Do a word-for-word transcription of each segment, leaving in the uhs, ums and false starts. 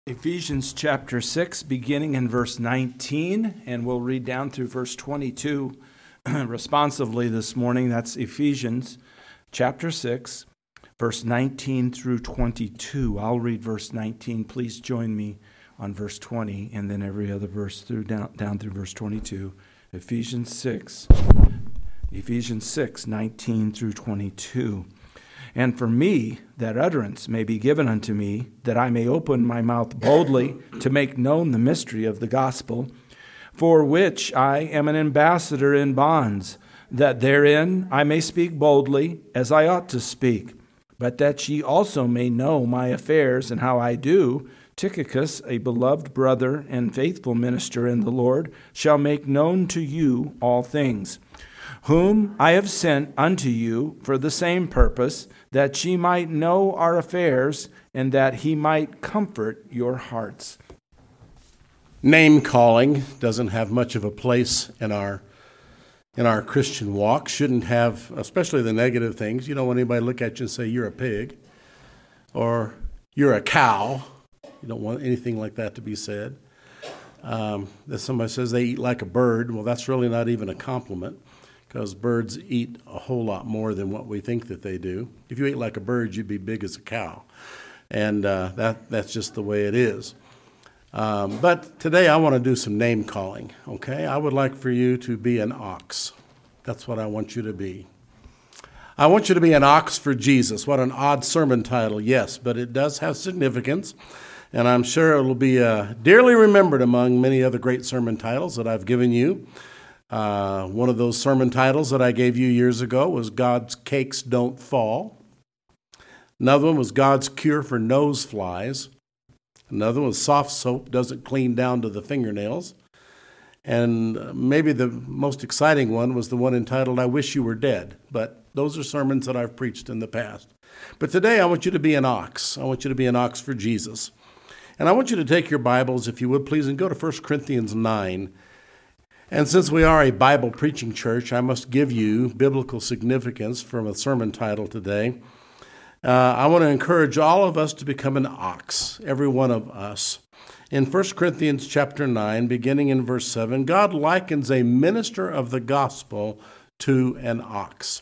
Ephesians chapter six, beginning in verse nineteen, and we'll read down through verse twenty-two responsively this morning. That's Ephesians chapter six, verse nineteen through twenty-two. I'll read verse nineteen. Please join me on verse twenty, and then every other verse through down, down through verse twenty-two. Ephesians six, Ephesians six, nineteen through twenty-two. And for me, that utterance may be given unto me, that I may open my mouth boldly to make known the mystery of the gospel, for which I am an ambassador in bonds, that therein I may speak boldly, as I ought to speak, but that ye also may know my affairs and how I do. Tychicus, a beloved brother and faithful minister in the Lord, shall make known to you all things, whom I have sent unto you for the same purpose, that ye might know our affairs, and that he might comfort your hearts. Name calling doesn't have much of a place in our in our Christian walk. Shouldn't have, especially the negative things. You don't want anybody to look at you and say you're a pig or you're a cow. You don't want anything like that to be said. Um, that somebody says they eat like a bird. Well, that's really not even a compliment, because birds eat a whole lot more than what we think that they do. If you ate like a bird, you'd be big as a cow. And uh, that that's just the way it is. Um, but today I want to do some name calling, okay? I would like for you to be an ox. That's what I want you to be. I want you to be an ox for Jesus. What an odd sermon title, yes, but it does have significance. And I'm sure it will be uh, dearly remembered among many other great sermon titles that I've given you. Uh, one of those sermon titles that I gave you years ago was God's Cakes Don't Fall. Another one was God's Cure for Nose Flies. Another one was Soft Soap Doesn't Clean Down to the Fingernails. And maybe the most exciting one was the one entitled I Wish You Were Dead. But those are sermons that I've preached in the past. But today I want you to be an ox. I want you to be an ox for Jesus. And I want you to take your Bibles, if you would please, and go to First Corinthians nine. And since we are a Bible preaching church, I must give you biblical significance from a sermon title today. Uh, I want to encourage all of us to become an ox, every one of us. In First Corinthians chapter nine, beginning in verse seven, God likens a minister of the gospel to an ox.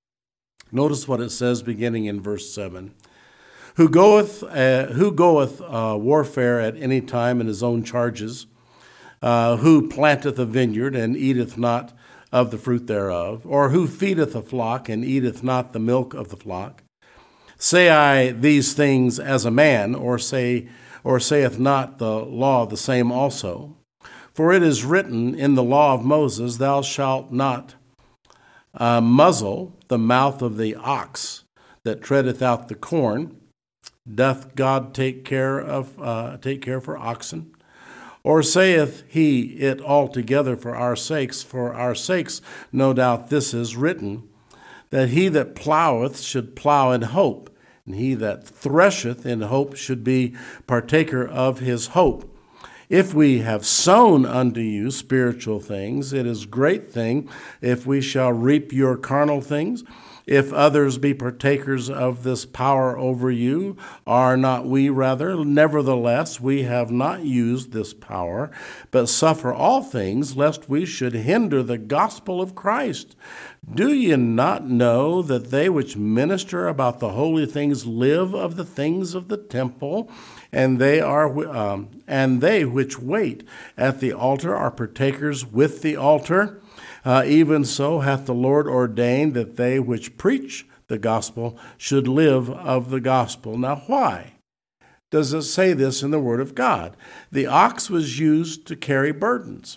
Notice what it says beginning in verse seven. Who goeth, uh, who goeth uh, warfare at any time in his own charges, Uh, who planteth a vineyard and eateth not of the fruit thereof? Or who feedeth a flock and eateth not the milk of the flock? Say I these things as a man, or say, or saith not the law the same also? For it is written in the law of Moses, Thou shalt not uh, muzzle the mouth of the ox that treadeth out the corn. Doth God take care of uh, take care for oxen? Or saith he it altogether for our sakes? For our sakes, no doubt this is written, that he that ploweth should plow in hope, and he that thresheth in hope should be partaker of his hope. If we have sown unto you spiritual things, it is great thing if we shall reap your carnal things. If others be partakers of this power over you, are not we rather? Nevertheless, we have not used this power, but suffer all things, lest we should hinder the gospel of Christ. Do ye not know that they which minister about the holy things live of the things of the temple, and they are um, and they which wait at the altar are partakers with the altar? Uh, even so hath the Lord ordained that they which preach the gospel should live of the gospel. Now, why does it say this in the Word of God? The ox was used to carry burdens.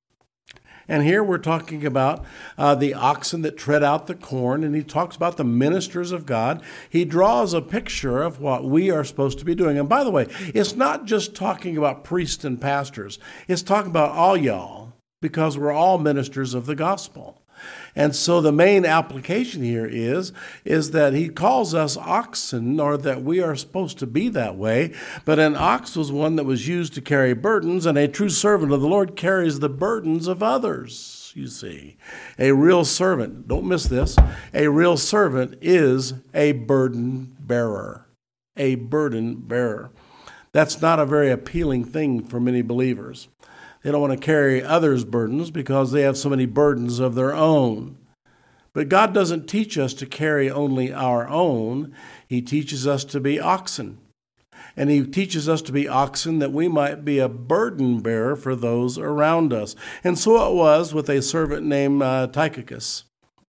And here we're talking about uh, the oxen that tread out the corn, and he talks about the ministers of God. He draws a picture of what we are supposed to be doing. And by the way, it's not just talking about priests and pastors. It's talking about all y'all, because we're all ministers of the gospel. And so the main application here is, is that he calls us oxen, or that we are supposed to be that way. But an ox was one that was used to carry burdens, and a true servant of the Lord carries the burdens of others, you see. A real servant, don't miss this, a real servant is a burden bearer, a burden bearer. That's not a very appealing thing for many believers. They don't want to carry others' burdens because they have so many burdens of their own. But God doesn't teach us to carry only our own. He teaches us to be oxen. And he teaches us to be oxen that we might be a burden bearer for those around us. And so it was with a servant named uh, Tychicus.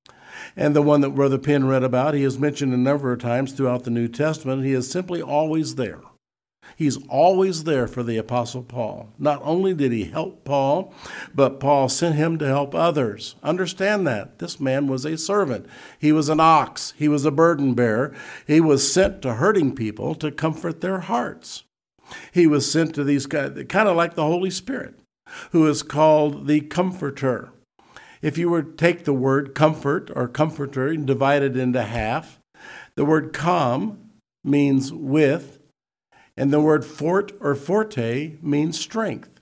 And the one that Brother Penn read about, he is mentioned a number of times throughout the New Testament. He is simply always there. He's always there for the Apostle Paul. Not only did he help Paul, but Paul sent him to help others. Understand that. This man was a servant. He was an ox. He was a burden bearer. He was sent to hurting people to comfort their hearts. He was sent to these guys, kind of like the Holy Spirit, who is called the Comforter. If you were to take the word comfort or comforter and divide it into half, the word com means with, and the word fort or forte means strength.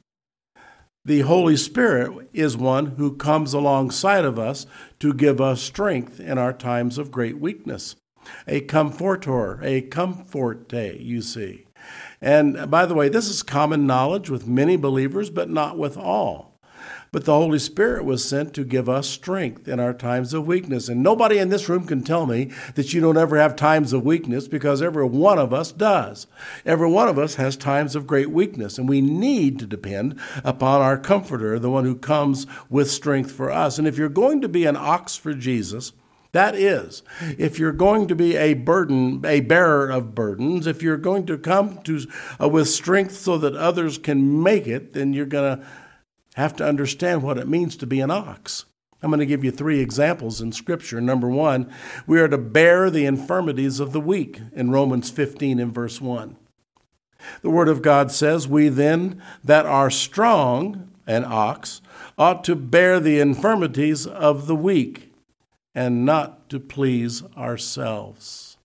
The Holy Spirit is one who comes alongside of us to give us strength in our times of great weakness. A comforter, a comforte, you see. And by the way, this is common knowledge with many believers, but not with all. But the Holy Spirit was sent to give us strength in our times of weakness. And nobody in this room can tell me that you don't ever have times of weakness, because every one of us does. Every one of us has times of great weakness, and we need to depend upon our Comforter, the one who comes with strength for us. And if you're going to be an ox for Jesus, that is, if you're going to be a burden, a bearer of burdens, if you're going to come to uh, with strength so that others can make it, then you're going to have to understand what it means to be an ox. I'm going to give you three examples in Scripture. Number one, we are to bear the infirmities of the weak in Romans fifteen and verse one. The Word of God says, we then that are strong, an ox, ought to bear the infirmities of the weak and not to please ourselves.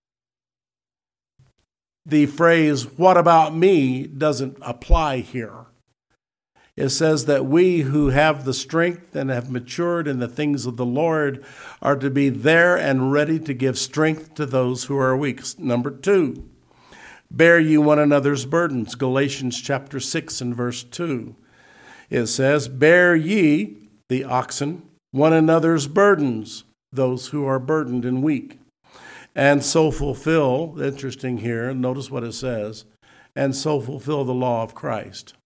The phrase, what about me, doesn't apply here. It says that we who have the strength and have matured in the things of the Lord are to be there and ready to give strength to those who are weak. Number two, bear ye one another's burdens. Galatians chapter six and verse two. It says, bear ye, the oxen, one another's burdens, those who are burdened and weak. And so fulfill, interesting here, notice what it says, and so fulfill the law of Christ.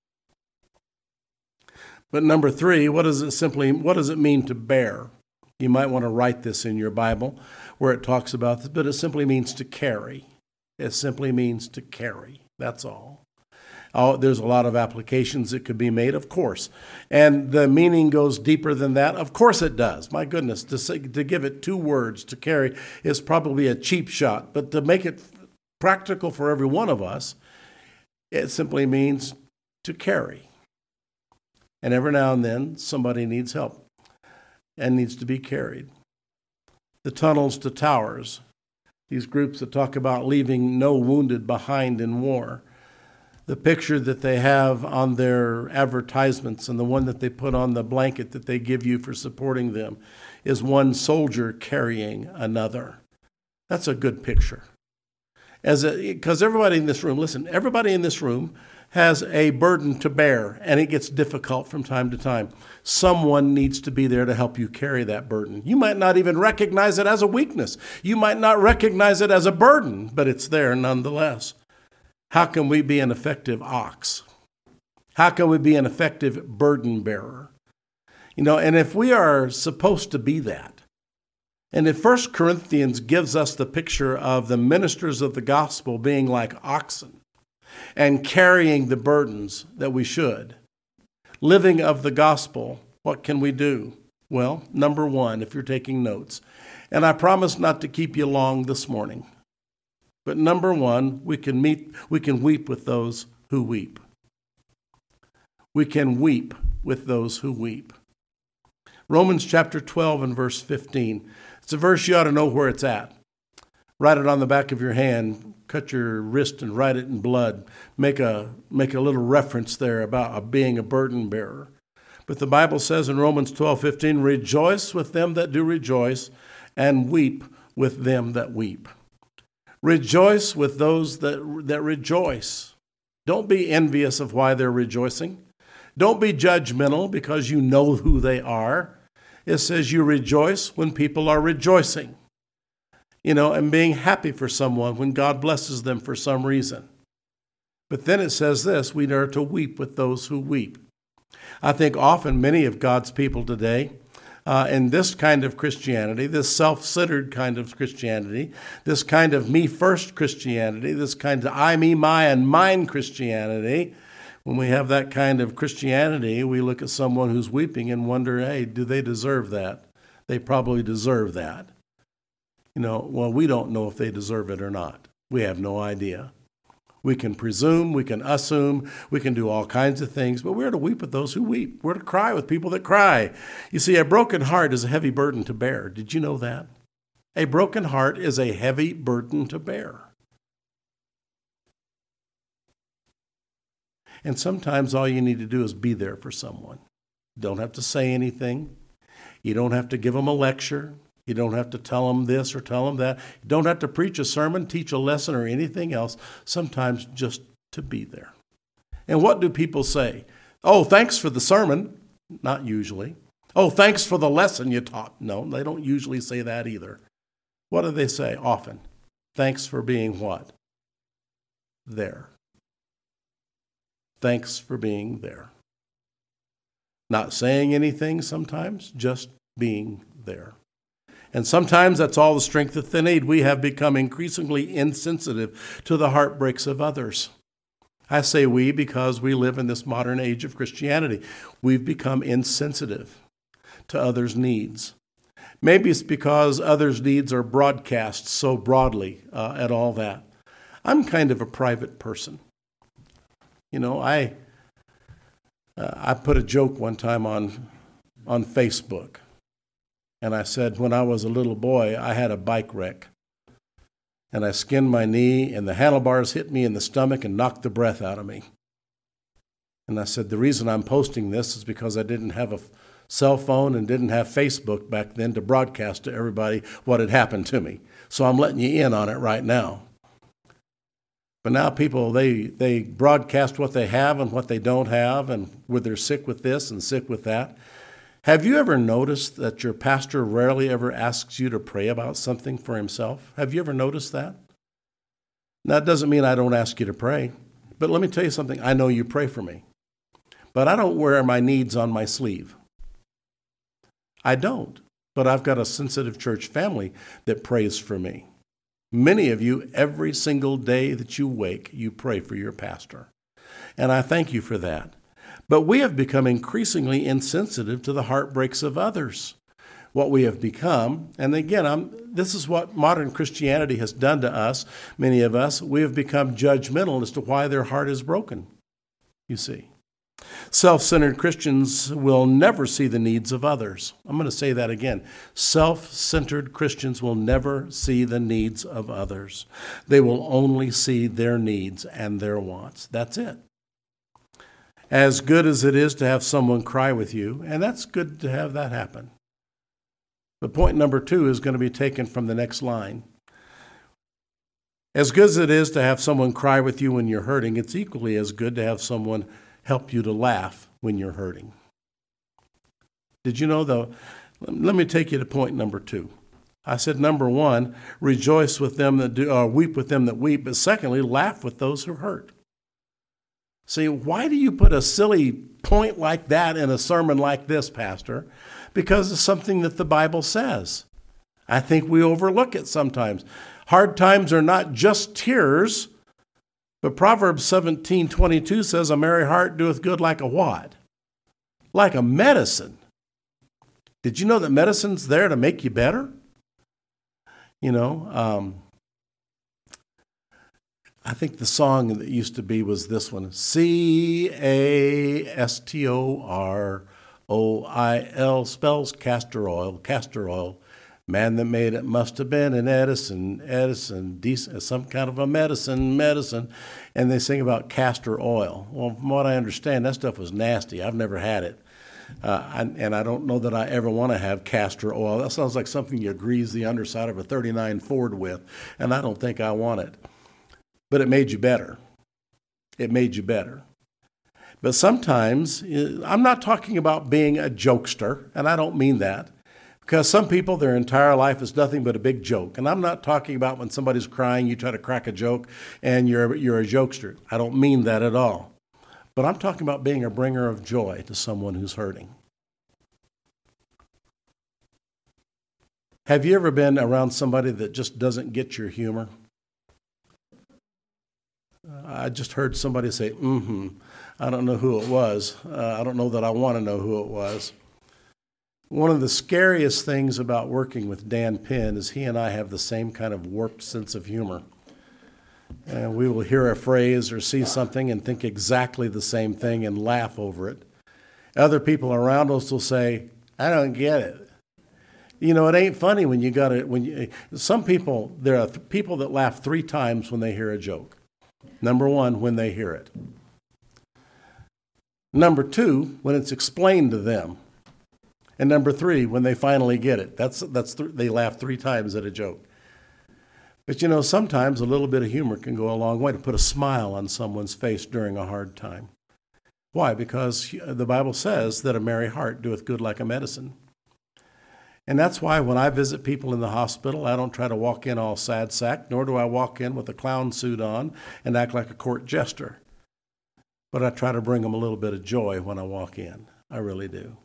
But number three, what does it simply, what does it mean to bear? You might want to write this in your Bible where it talks about this, but it simply means to carry. It simply means to carry. That's all. Oh, there's a lot of applications that could be made, of course. And the meaning goes deeper than that. Of course it does. My goodness, to say, to give it two words, to carry, is probably a cheap shot. But to make it practical for every one of us, it simply means to carry. And every now and then, somebody needs help and needs to be carried. The tunnels to towers, these groups that talk about leaving no wounded behind in war. The picture that they have on their advertisements and the one that they put on the blanket that they give you for supporting them is one soldier carrying another. That's a good picture. As because everybody in this room, listen, everybody in this room has a burden to bear, and it gets difficult from time to time. Someone needs to be there to help you carry that burden. You might not even recognize it as a weakness. You might not recognize it as a burden, but it's there nonetheless. How can we be an effective ox? How can we be an effective burden bearer? You know, and if we are supposed to be that, and if First Corinthians gives us the picture of the ministers of the gospel being like oxen, and carrying the burdens that we should. Living of the gospel, what can we do? Well, number one, if you're taking notes, and I promise not to keep you long this morning, but number one, we can meet, we can weep with those who weep. We can weep with those who weep. Romans chapter twelve and verse fifteen. It's a verse you ought to know where it's at. Write it on the back of your hand. Cut your wrist and write it in blood. Make a make a little reference there about being a burden bearer. But the Bible says in Romans twelve fifteen, rejoice with them that do rejoice, and weep with them that weep. Rejoice with those that that rejoice. Don't be envious of why they're rejoicing. Don't be judgmental because you know who they are. It says you rejoice when people are rejoicing, you know, and being happy for someone when God blesses them for some reason. But then it says this, we are to weep with those who weep. I think often many of God's people today, uh, in this kind of Christianity, this self-centered kind of Christianity, this kind of me-first Christianity, this kind of I, me, my, and mine Christianity, when we have that kind of Christianity, we look at someone who's weeping and wonder, hey, do they deserve that? They probably deserve that. You know, well, we don't know if they deserve it or not. We have no idea. We can presume, we can assume, we can do all kinds of things, but we're to weep with those who weep. We're to cry with people that cry. You see, a broken heart is a heavy burden to bear. Did you know that? A broken heart is a heavy burden to bear. And sometimes all you need to do is be there for someone. You don't have to say anything. You don't have to give them a lecture. You don't have to tell them this or tell them that. You don't have to preach a sermon, teach a lesson, or anything else. Sometimes just to be there. And what do people say? Oh, thanks for the sermon. Not usually. Oh, thanks for the lesson you taught. No, they don't usually say that either. What do they say often? Thanks for being what? There. Thanks for being there. Not saying anything sometimes, just being there. And sometimes that's all the strength that they need. We have become increasingly insensitive to the heartbreaks of others. I say we because we live in this modern age of Christianity. We've become insensitive to others' needs. Maybe it's because others' needs are broadcast so broadly uh, at all that. I'm kind of a private person. You know, I uh, I put a joke one time on on Facebook. And I said, when I was a little boy, I had a bike wreck. And I skinned my knee, and the handlebars hit me in the stomach and knocked the breath out of me. And I said, the reason I'm posting this is because I didn't have a cell phone and didn't have Facebook back then to broadcast to everybody what had happened to me. So I'm letting you in on it right now. But now people, they, they broadcast what they have and what they don't have, and where they're sick with this and sick with that. Have you ever noticed that your pastor rarely ever asks you to pray about something for himself? Have you ever noticed that? Now, that doesn't mean I don't ask you to pray, but let me tell you something. I know you pray for me, but I don't wear my needs on my sleeve. I don't, but I've got a sensitive church family that prays for me. Many of you, every single day that you wake, you pray for your pastor, and I thank you for that. But we have become increasingly insensitive to the heartbreaks of others. What we have become, and again, I'm, this is what modern Christianity has done to us, many of us, we have become judgmental as to why their heart is broken, you see. Self-centered Christians will never see the needs of others. I'm going to say that again. Self-centered Christians will never see the needs of others. They will only see their needs and their wants. That's it. As good as it is to have someone cry with you, and that's good to have that happen. But point number two is going to be taken from the next line. As good as it is to have someone cry with you when you're hurting, it's equally as good to have someone help you to laugh when you're hurting. Did you know, though? Let me take you to point number two. I said, number one, rejoice with them that do, or weep with them that weep, but secondly, laugh with those who hurt. See, why do you put a silly point like that in a sermon like this, Pastor? Because it's something that the Bible says. I think we overlook it sometimes. Hard times are not just tears, but Proverbs seventeen twenty-two says, a merry heart doeth good like a what? Like a medicine. Did you know that medicine's there to make you better? You know, um, I think the song that used to be was this one, C A S T O R O I L, spells castor oil, castor oil. Man that made it must have been an Edison, Edison, decent, some kind of a medicine, medicine. And they sing about castor oil. Well, from what I understand, that stuff was nasty. I've never had it. Uh, I, and I don't know that I ever want to have castor oil. That sounds like something you grease the underside of a thirty-nine Ford with, and I don't think I want it. But it made you better. It made you better. But sometimes, I'm not talking about being a jokester, and I don't mean that. Because some people, their entire life is nothing but a big joke. And I'm not talking about when somebody's crying, you try to crack a joke, and you're, you're a jokester. I don't mean that at all. But I'm talking about being a bringer of joy to someone who's hurting. Have you ever been around somebody that just doesn't get your humor? I just heard somebody say, mm-hmm. I don't know who it was. Uh, I don't know that I want to know who it was. One of the scariest things about working with Dan Penn is he and I have the same kind of warped sense of humor. And we will hear a phrase or see something and think exactly the same thing and laugh over it. Other people around us will say, I don't get it. You know, it ain't funny when you got it. When you, some people, there are th- people that laugh three times when they hear a joke. Number one, when they hear it. Number two, when it's explained to them. And number three, when they finally get it. That's that's th- they laugh three times at a joke. But you know, sometimes a little bit of humor can go a long way to put a smile on someone's face during a hard time. Why? Because the Bible says that a merry heart doeth good like a medicine. And that's why when I visit people in the hospital, I don't try to walk in all sad sack, nor do I walk in with a clown suit on and act like a court jester. But I try to bring them a little bit of joy when I walk in. I really do.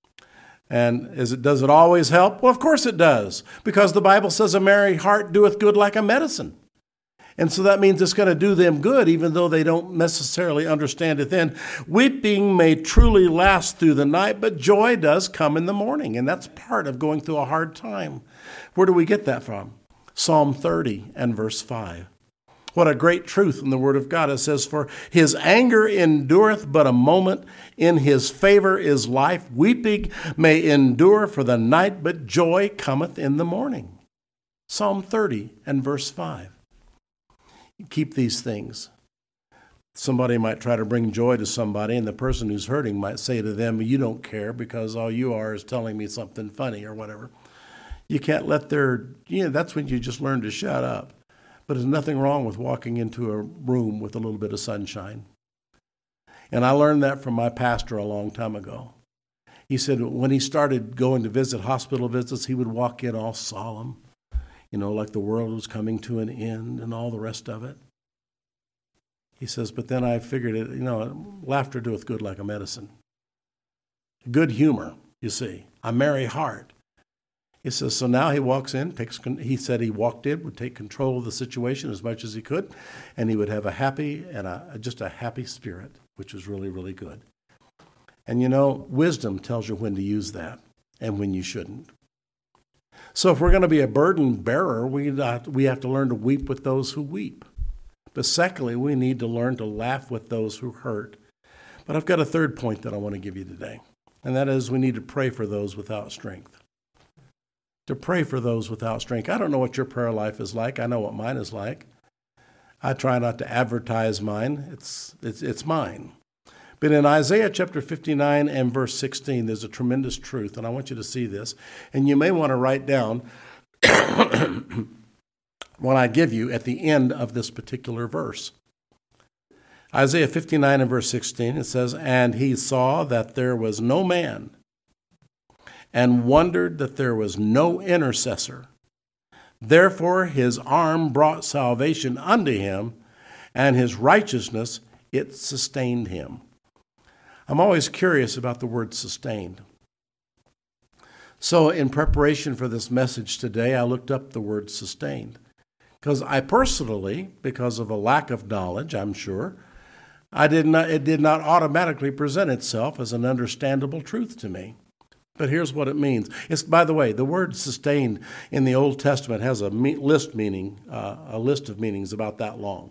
And is it, does it always help? Well, of course it does, because the Bible says a merry heart doeth good like a medicine. And so that means it's going to do them good, even though they don't necessarily understand it then. Weeping may truly last through the night, but joy does come in the morning, and that's part of going through a hard time. Where do we get that from? Psalm thirty and verse five. What a great truth in the Word of God. It says, for his anger endureth but a moment, in his favor is life. Weeping may endure for the night, but joy cometh in the morning. Psalm thirty and verse five. Keep these things. Somebody might try to bring joy to somebody, and the person who's hurting might say to them, you don't care because all you are is telling me something funny or whatever. You can't let their, you know, that's when you just learn to shut up. But there's nothing wrong with walking into a room with a little bit of sunshine. And I learned that from my pastor a long time ago. He said when he started going to visit hospital visits, he would walk in all solemn, you know, like the world was coming to an end and all the rest of it. He says, but then I figured it, you know, laughter doeth good like a medicine. Good humor, you see, a merry heart. He says, so now he walks in, takes, he said he walked in, would take control of the situation as much as he could, and he would have a happy and a, just a happy spirit, which was really, really good. And you know, wisdom tells you when to use that and when you shouldn't. So if we're going to be a burden bearer, we we have to learn to weep with those who weep. But secondly, we need to learn to laugh with those who hurt. But I've got a third point that I want to give you today, and that is we need to pray for those without strength. To pray for those without strength. I don't know what your prayer life is like. I know what mine is like. I try not to advertise mine. It's it's it's mine. But in Isaiah chapter fifty-nine and verse sixteen, there's a tremendous truth, and I want you to see this. And you may want to write down what I give you at the end of this particular verse. Isaiah fifty-nine and verse sixteen, it says, and he saw that there was no man, and wondered that there was no intercessor. Therefore his arm brought salvation unto him, and his righteousness, it sustained him. I'm always curious about the word sustained. So in preparation for this message today, I looked up the word sustained. Because I personally, because of a lack of knowledge, I'm sure, I did not, it did not automatically present itself as an understandable truth to me. But here's what it means. It's, by the way, the word sustained in the Old Testament has a me- list meaning, uh, a list of meanings about that long.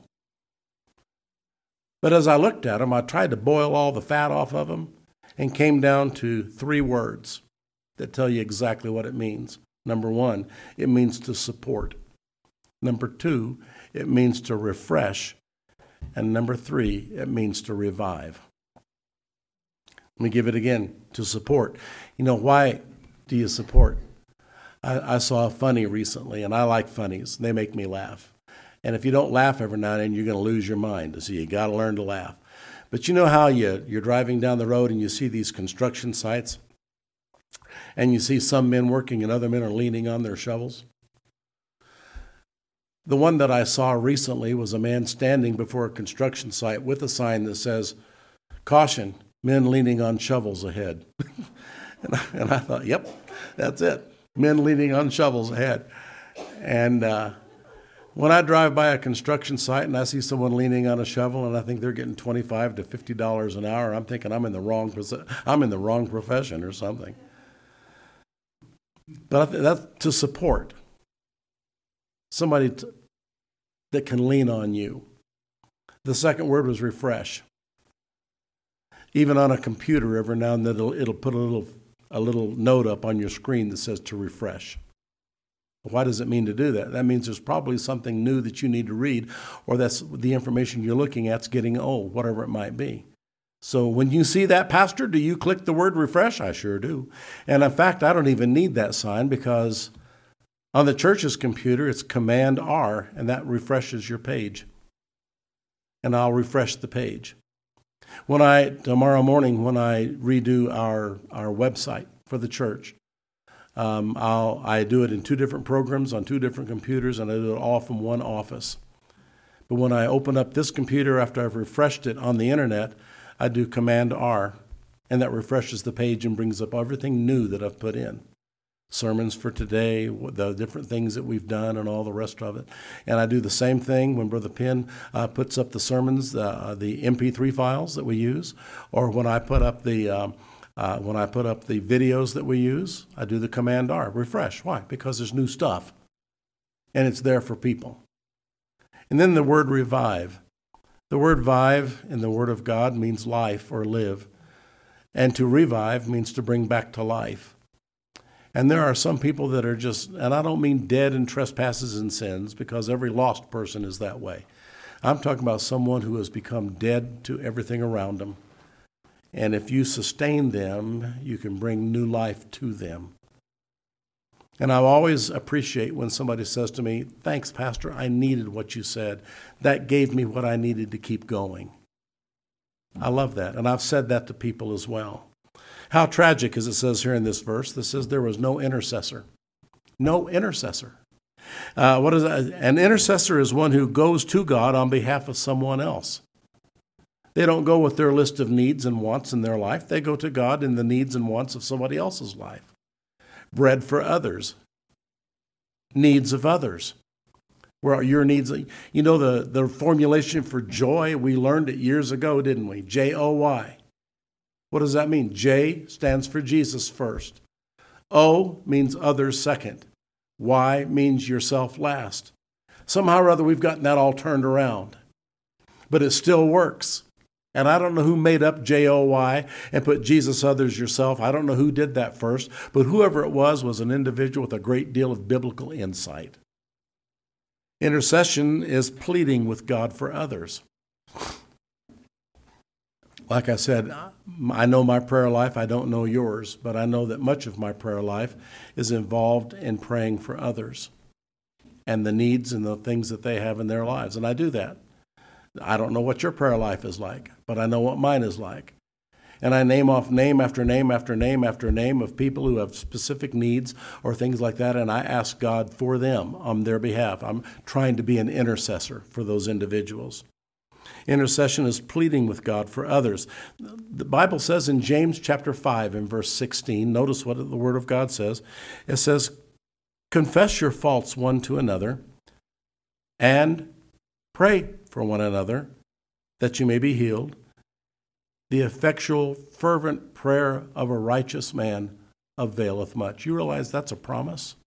But as I looked at them, I tried to boil all the fat off of them and came down to three words that tell you exactly what it means. Number one, it means to support. Number two, it means to refresh. And number three, it means to revive. Let me give it again, to support. You know, why do you support? I, I saw a funny recently, and I like funnies. They make me laugh. And if you don't laugh every now and then, you're going to lose your mind. So you got to learn to laugh. But you know how you, you're driving down the road and you see these construction sites, and you see some men working and other men are leaning on their shovels? The one that I saw recently was a man standing before a construction site with a sign that says, "Caution, men leaning on shovels ahead." and, I, and I thought, yep, that's it. Men leaning on shovels ahead. And uh, when I drive by a construction site and I see someone leaning on a shovel and I think they're getting twenty-five to fifty dollars an hour, I'm thinking I'm in the wrong I'm in the wrong profession or something. But I think that's to support somebody to, that can lean on you. The second word was refresh. Even on a computer, every now and then it'll, it'll put a little a little note up on your screen that says to refresh. Why does it mean to do that? That means there's probably something new that you need to read, or that's the information you're looking at's getting old, whatever it might be. So when you see that, Pastor, do you click the word refresh? I sure do. And in fact, I don't even need that sign, because on the church's computer, it's Command R, and that refreshes your page. And I'll refresh the page. When I, tomorrow morning, when I redo our, our website for the church, um, I'll, I do it in two different programs on two different computers, and I do it all from one office. But when I open up this computer after I've refreshed it on the internet, I do Command R, and that refreshes the page and brings up everything new that I've put in. Sermons for today, the different things that we've done, and all the rest of it. And I do the same thing when Brother Penn uh, puts up the sermons, uh, the M P three files that we use, or when I put up the um, uh, when I put up the videos that we use. I do the Command R, refresh. Why? Because there's new stuff, and it's there for people. And then the word revive. The word vive in the Word of God means life or live, and to revive means to bring back to life. And there are some people that are just, and I don't mean dead in trespasses and sins, because every lost person is that way. I'm talking about someone who has become dead to everything around them. And if you sustain them, you can bring new life to them. And I always appreciate when somebody says to me, "Thanks, Pastor, I needed what you said. That gave me what I needed to keep going." I love that. And I've said that to people as well. How tragic, as it says here in this verse, that says there was no intercessor. No intercessor. Uh, what is that? An intercessor is one who goes to God on behalf of someone else. They don't go with their list of needs and wants in their life. They go to God in the needs and wants of somebody else's life. Bread for others. Needs of others. Where are your needs? You know the, the formulation for joy, we learned it years ago, didn't we? J O Y. What does that mean? J stands for Jesus first. O means others second. Y means yourself last. Somehow or other, we've gotten that all turned around. But it still works. And I don't know who made up J O Y and put Jesus, others, yourself. I don't know who did that first. But whoever it was was an individual with a great deal of biblical insight. Intercession is pleading with God for others. Like I said, I know my prayer life. I don't know yours, but I know that much of my prayer life is involved in praying for others and the needs and the things that they have in their lives. And I do that. I don't know what your prayer life is like, but I know what mine is like. And I name off name after name after name after name of people who have specific needs or things like that, and I ask God for them on their behalf. I'm trying to be an intercessor for those individuals. Intercession is pleading with God for others. The Bible says in James chapter five and verse sixteen, notice what the Word of God says. It says, "Confess your faults one to another and pray for one another that you may be healed. The effectual, fervent prayer of a righteous man availeth much." You realize that's a promise?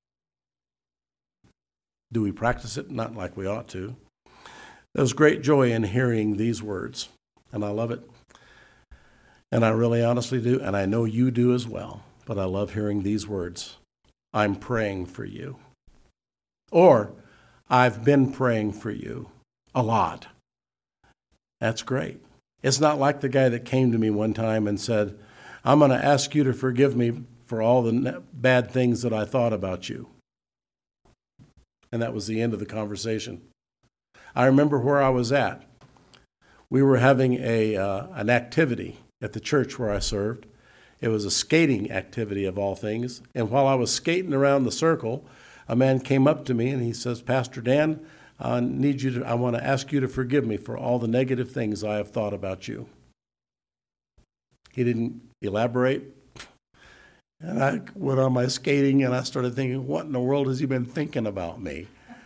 Do we practice it? Not like we ought to. There's great joy in hearing these words, and I love it. And I really honestly do, and I know you do as well, but I love hearing these words. I'm praying for you. Or, I've been praying for you a lot. That's great. It's not like the guy that came to me one time and said, "I'm going to ask you to forgive me for all the bad things that I thought about you." And that was the end of the conversation. I remember where I was at. We were having a uh, an activity at the church where I served. It was a skating activity of all things. And while I was skating around the circle, a man came up to me and he says, Pastor Dan, I need you to, I want to ask you to forgive me for all the negative things I have thought about you. He didn't elaborate. And I went on my skating and I started thinking, what in the world has he been thinking about me?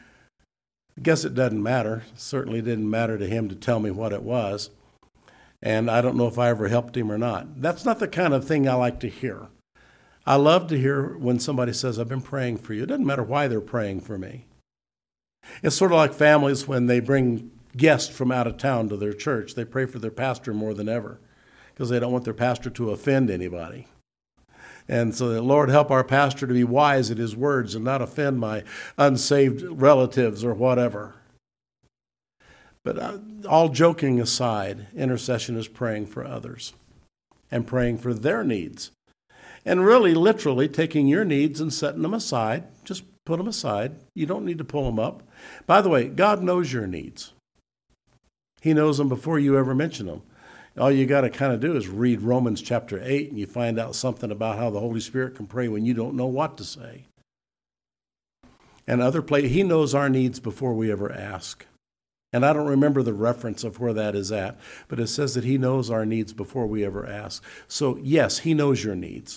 I guess it doesn't matter. It certainly didn't matter to him to tell me what it was. And I don't know if I ever helped him or not. That's not the kind of thing I like to hear. I love to hear when somebody says, I've been praying for you. It doesn't matter why they're praying for me. It's sort of like families when they bring guests from out of town to their church. They pray for their pastor more than ever because they don't want their pastor to offend anybody. And so, Lord, help our pastor to be wise in his words and not offend my unsaved relatives or whatever. But uh, all joking aside, intercession is praying for others and praying for their needs. And really, literally, taking your needs and setting them aside. Just put them aside. You don't need to pull them up. By the way, God knows your needs. He knows them before you ever mention them. All you got to kind of do is read Romans chapter eight, and you find out something about how the Holy Spirit can pray when you don't know what to say. And other places, He knows our needs before we ever ask. And I don't remember the reference of where that is at, but it says that He knows our needs before we ever ask. So, yes, He knows your needs.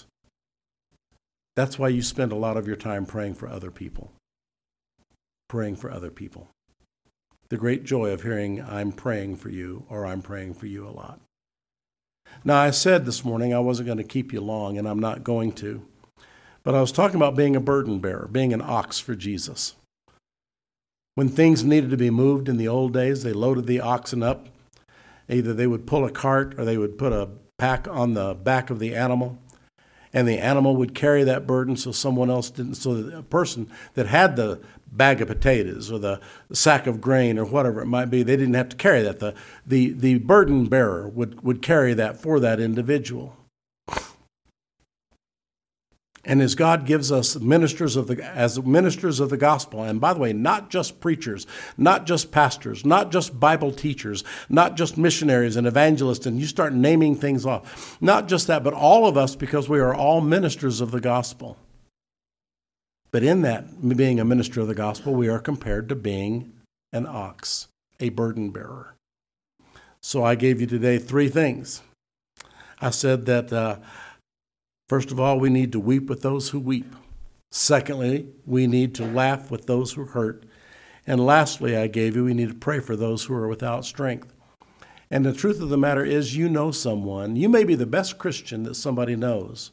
That's why you spend a lot of your time praying for other people. Praying for other people. The great joy of hearing, I'm praying for you, or I'm praying for you a lot. Now, I said this morning I wasn't going to keep you long, and I'm not going to. But I was talking about being a burden bearer, being an ox for Jesus. When things needed to be moved in the old days, they loaded the oxen up. Either they would pull a cart or they would put a pack on the back of the animal, and the animal would carry that burden so someone else didn't, so that a person that had the bag of potatoes or the sack of grain or whatever it might be, they didn't have to carry that. The, the, the burden bearer would, would carry that for that individual. And as God gives us ministers of the, as ministers of the gospel, and by the way, not just preachers, not just pastors, not just Bible teachers, not just missionaries and evangelists, and you start naming things off. Not just that, but all of us, because we are all ministers of the gospel. But in that, being a minister of the gospel, we are compared to being an ox, a burden bearer. So I gave you today three things. I said that, uh, first of all, we need to weep with those who weep. Secondly, we need to laugh with those who hurt. And lastly, I gave you, we need to pray for those who are without strength. And the truth of the matter is, you know someone. You may be the best Christian that somebody knows.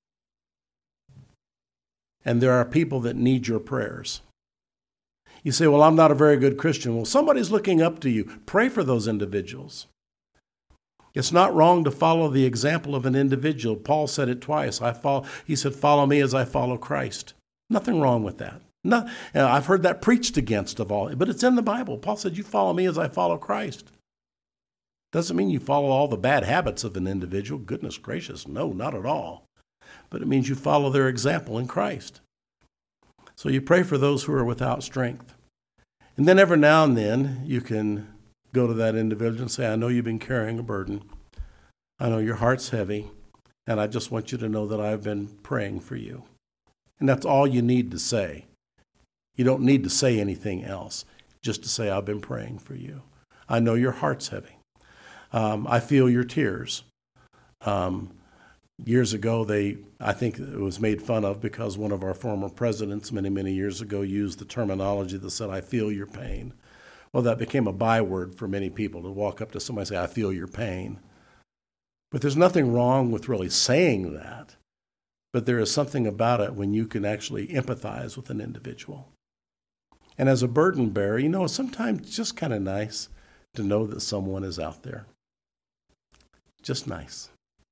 And there are people that need your prayers. You say, well, I'm not a very good Christian. Well, somebody's looking up to you. Pray for those individuals. It's not wrong to follow the example of an individual. Paul said it twice. I follow, he said, follow me as I follow Christ. Nothing wrong with that. No, I've heard that preached against of all, but it's in the Bible. Paul said, you follow me as I follow Christ. Doesn't mean you follow all the bad habits of an individual. Goodness gracious, no, not at all. But it means you follow their example in Christ. So you pray for those who are without strength. And then every now and then you can go to that individual and say, I know you've been carrying a burden. I know your heart's heavy, and I just want you to know that I've been praying for you. And that's all you need to say. You don't need to say anything else, just to say, I've been praying for you. I know your heart's heavy. Um, I feel your tears. Um, years ago, they, I think it was made fun of because one of our former presidents many, many years ago used the terminology that said, I feel your pain. Well, that became a byword for many people to walk up to somebody and say, I feel your pain. But there's nothing wrong with really saying that. But there is something about it when you can actually empathize with an individual. And as a burden bearer, you know, sometimes it's just kind of nice to know that someone is out there. Just nice.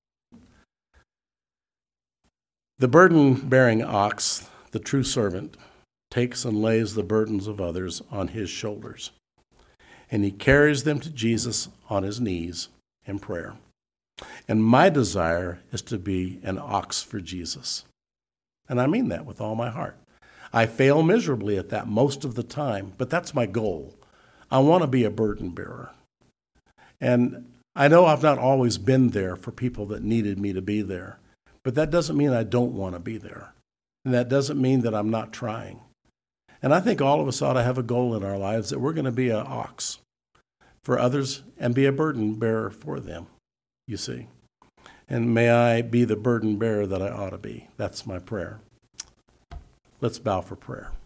The burden-bearing ox, the true servant, takes and lays the burdens of others on his shoulders. And he carries them to Jesus on his knees in prayer. And my desire is to be an ox for Jesus. And I mean that with all my heart. I fail miserably at that most of the time, but that's my goal. I want to be a burden bearer. And I know I've not always been there for people that needed me to be there, but that doesn't mean I don't want to be there. And that doesn't mean that I'm not trying. And I think all of us ought to have a goal in our lives that we're going to be an ox for others and be a burden bearer for them, you see. And may I be the burden bearer that I ought to be. That's my prayer. Let's bow for prayer.